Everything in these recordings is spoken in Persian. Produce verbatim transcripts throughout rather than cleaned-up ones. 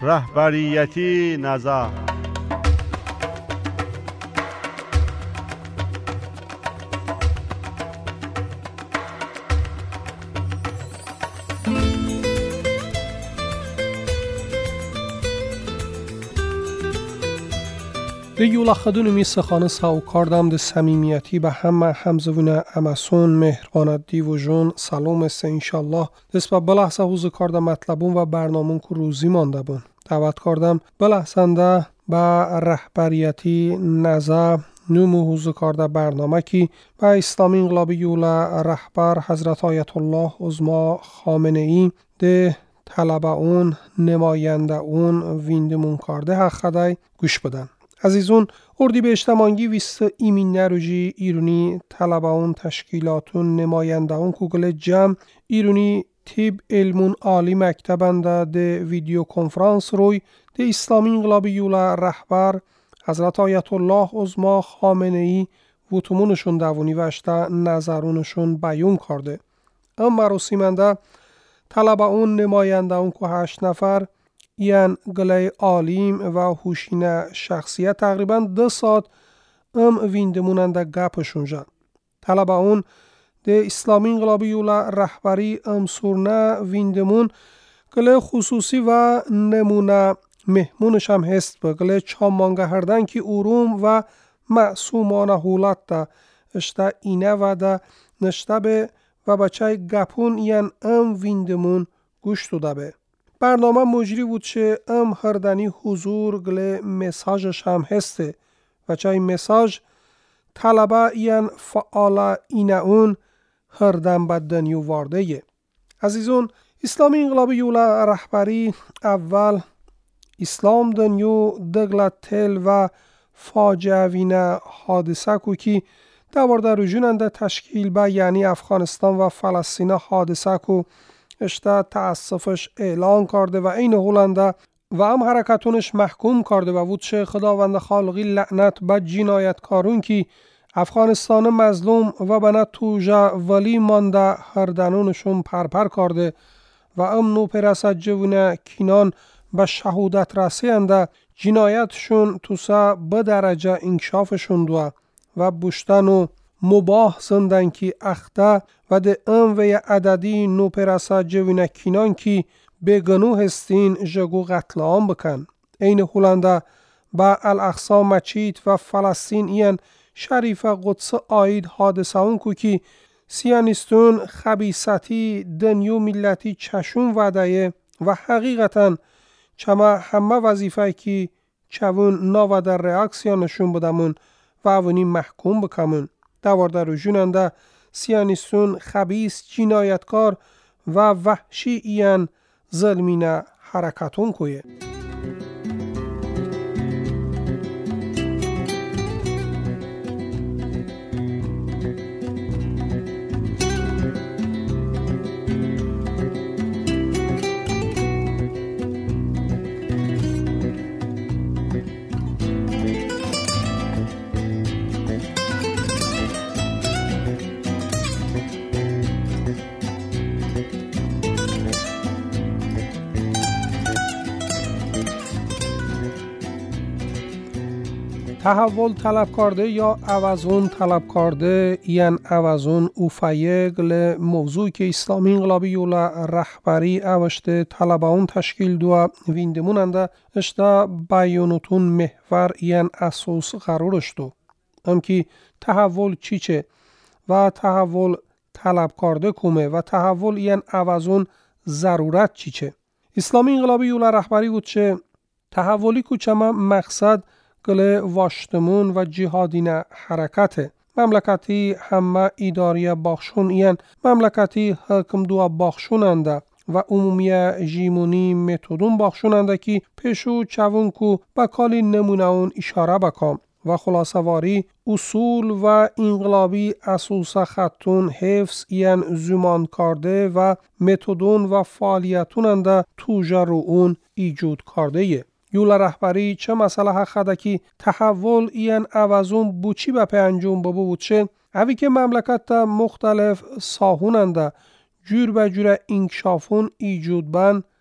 رهبریتی نظر. De yola xadun mi saxanı saukardam de samimiyeti به همه همزوین امسون مهربانتی و جون سلام است انشالله. دست به بلحظه حوز کرده مطلبون و برنامون که روزی مانده بون. دعوت کردم بلحظنده به رهبریتی نزا نومو حوز کرده برنامه کی به اسلامی انقلابی یولا رهبر حضرت آیت الله عظما خامنه ای ده طلبه اون نماینده اون ویندمون کرده حق خدای گوش بدن. عزیزون اردیبهشت مانگی ویست ایمین نروژی ایرونی طلباون تشکیلاتون نمایندهون کوگل جمع ایرونی تیب علمون عالی مکتبنده ده ویدیو کنفرانس روی ده اسلامی انقلابی یولا رهبر حضرت آیت الله عظما خامنه ای وطمونشون دوونی وشته نظرونشون بیون کرده. ام مراسیمنده طلباون نمایندهون که هشت نفر یان گلای عالیم و هوشینه شخصیت تقریبا دو ساعت ام ویندموننده گپشون جن. طلبه اون ده اسلامی انقلابی یولا رهبری ام سورنه ویندمون گله خصوصی و نمونه مهمونش هم هست به گله چامانگه هردن که اروم و معصومانه حولت ده اشته اینه و ده نشته به و بچه گپون یان ام ویندمون گوش دوده به. برنامه مجری بود چه ام هردنی حضور گله مساجش هم هسته و چای مساج طلبه این فعال اینه اون هردن بدنیو وارده یه. عزیزون اسلامی انقلابی یولا رهبری اول اسلام دنیو دگلت تل و فاجعه وینه حادثه کو کی دوارده رجوننده تشکیل به یعنی افغانستان و فلسطین حادثه کو اشته تأسفش اعلان کرده و این هولنده و هم حرکتونش محکوم کرده و وودشه خداوند خالقی لعنت به جنایتکارون که افغانستان مظلوم و بنا توجه ولی مانده هردنونشون پرپر کرده و ام نو پرسد جوونه کینان به شهودت رسینده جنایتشون توسا به درجه انکشافشون دو و بوشتن و مباه زندن کی اخته و ده ام و عددی نو پرسا جوینه کینان کی بگنو هستین جگو قتل عام بکن. این هولنده با الاقصا مچید و فلسطین این شریف قدس آید حادثه اون کو کی سیانیستون خبیثتی دنیو ملتی چشون وعده و حقیقتا چما همه وظیفه کی چون ناو در ریاکسیانشون بدمون و اونی محکوم بکمون. دوارده رو جوننده سیانیستون خبیث جنایتکار و وحشی این ظلمینه حرکتون کویه. تحول طلب کرده یا عوضون طلب کرده این عوضون اوفایه گل موضوع که اسلامی انقلابی یولا رهبری اوشته طلباون تشکیل دو ویندموننده اشتا بیانوتون محور این اساس قرارش دو هم که تحول چی چه و تحول طلب کرده کومه و تحول این عوضون ضرورت چی چه. اسلامی انقلابی یولا رهبری بود چه تحولی کوچما مقصد گله واشتمون و جهادین حرکت مملکتی همه اداری باخشون این مملکتی حکم دو باخشوننده و عمومی جیمونی متدون باخشوننده که پیشو چون کو با کالی نمونه اون اشاره بکام و خلاصواری اصول و انقلابی اساس خطون حفظ این زمان کرده و متدون و فعالیتوننده توجه رو اون ایجود کرده یه. یولا رهبری چه مسئله حق خده که تحول این عوضون بوچی به پی انجام ببو بود چه اوی که مملکت تا مختلف ساهوننده جور به جور انکشافون ایجود بند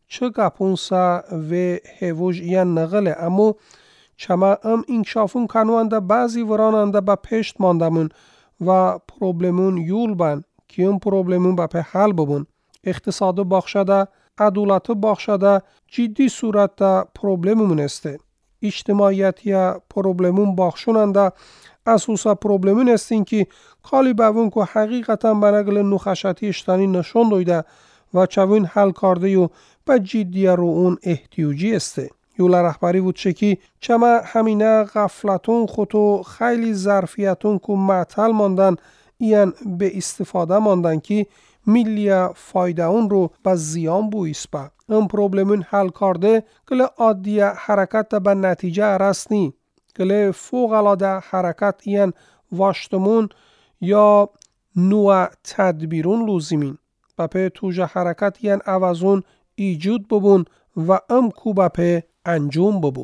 çı gapunsa ve hevuj yan nagale ammo çama ام inkşafın kanvanda bazı varananda ba peşt mandamun و پروبلمون یول بن که اون پروبلمون با په حل ببون اقتصاد بخشده عدالت بخشده جدی صورت دا پروبلممون استه اجتماعیت یا پروبلمون بخشوننده اساسا پروبلمون استین که کالی بوون که حقیقتا بنگل نخشتی اشتانی نشون دویده و چوین حل کرده و با جدی رو اون احتیاجی استه یولا رهبری بود چه که چما همینه غفلتون خودو خیلی ظرفیتون که معطل ماندن این به استفاده ماندن که میلیا فایده اون رو به زیان بویست با این پروبلمون حل کرده کل عادی حرکت به نتیجه رسنی کل فوق العاده حرکت این واشتمون یا نوع تدبیرون لوزیمین و په توجه حرکت این عوضون ایجود ببون و ام کو با په انجام ببو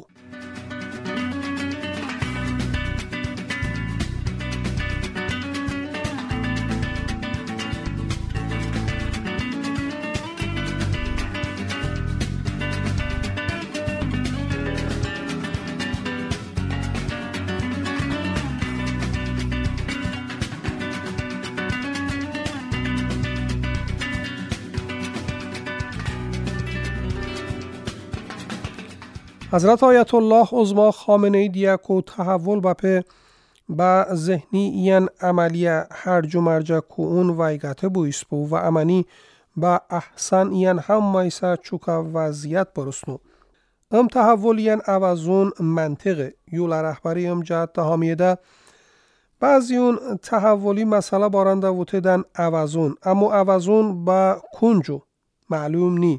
حضرت آیت الله عظما خامنه ای دیا کو تحول بپه با ذهنی این عملیه هرج و مرج کو اون وایگته بویست بو و امنی با احسن این هم میسه چوکا وضعیت برسنو ام تحول این عوضون منطقه یولا رهبری ام جهت تهامیده بعضی اون تحولی مسئله بارنده وتدن عوضون اما عوضون با کنجو معلوم نی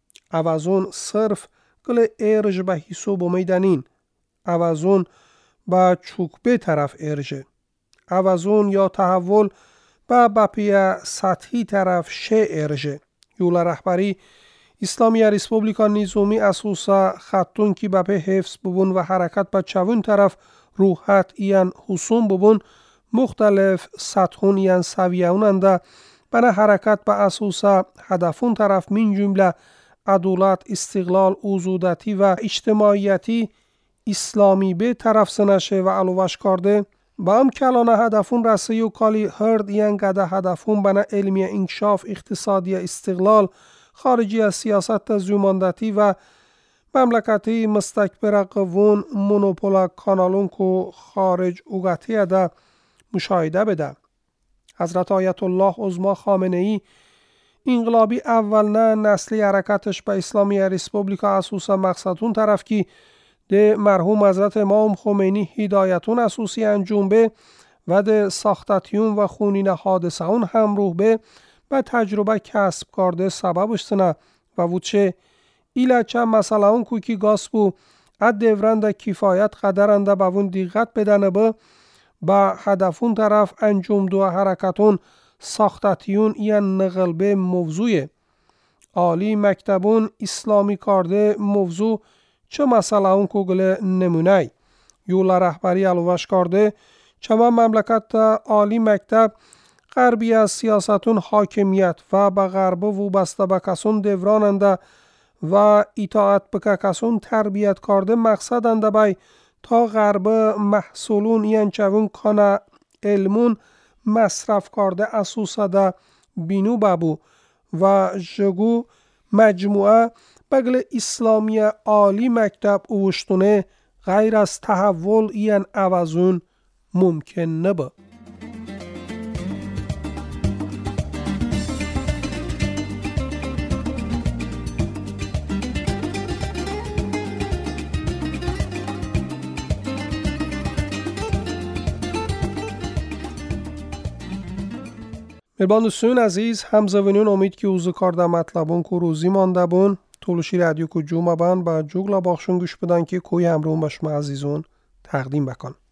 عوضون صرف کل ارج به حساب میدنین عوضون با چوکبه طرف ارجه عوضون یا تحول با بپی سطحی طرف شه ارجه یولا رهبری اسلامی ریسپوبلیکا نیزومی اساسا خطون کی بپی حفظ ببون و حرکت با چون طرف روحت این حسون ببون مختلف سطحون این سویهوننده بنا حرکت با اساسا هدفون طرف من جمله عدالت، استقلال، آزادی و اجتماعیتی اسلامی به طرف سنشه و علوش کرده با هم کلانه هدفون رسی و کالی هرد این قده هدفون بنا علمی انکشاف اقتصادی استقلال خارجی از سیاست زیوماندتی و مملکتی مستکبر قوون مونوپولا کانالون کو خارج اوگتی ده مشاهده بده. حضرت آیت الله عظما خامنه ای انقلابی اول نه نسلی حرکتش به اسلامی ریسپوبلیکا اساسا مقصدون طرف کی ده مرحوم حضرت امام خمینی هدایتون اساسی انجام به و ده ساختتیون و خونین حادثه اون همروح به به تجربه کسب کرده سببش سنه و وچه ایلا چه مسئله اون کوکی گاس بو اد دورند کفایت قدرنده به اون دیقت بدنه به با هدفون طرف انجام دو حرکتون ساختتیون یا نقلبه موضوع عالی مکتبون اسلامی کرده موضوع چه مسئله اون کوگل نمونه یولا رهبری علوش کرده چما مملکت عالی مکتب غربی از سیاستون حاکمیت و به غرب و بسته به کسون دوراننده و اطاعت به کسون تربیت کرده مقصدنده بای تا غرب محصولون یعن چون کانه علمون مصرف کرده اساسا ده بینو بابو و جگو مجموعه بگل اسلامی عالی مکتب اوشتونه غیر از تحول این عوضون ممکن نبا. مهربان دوستان عزیز همزوینون امید که اوزو کارده مطلبون که روزی مانده بون طولشی رادیو که جومه بان با جوگلا باخشون گوش بدن که کوی همرون با شما عزیزون تقدیم بکن.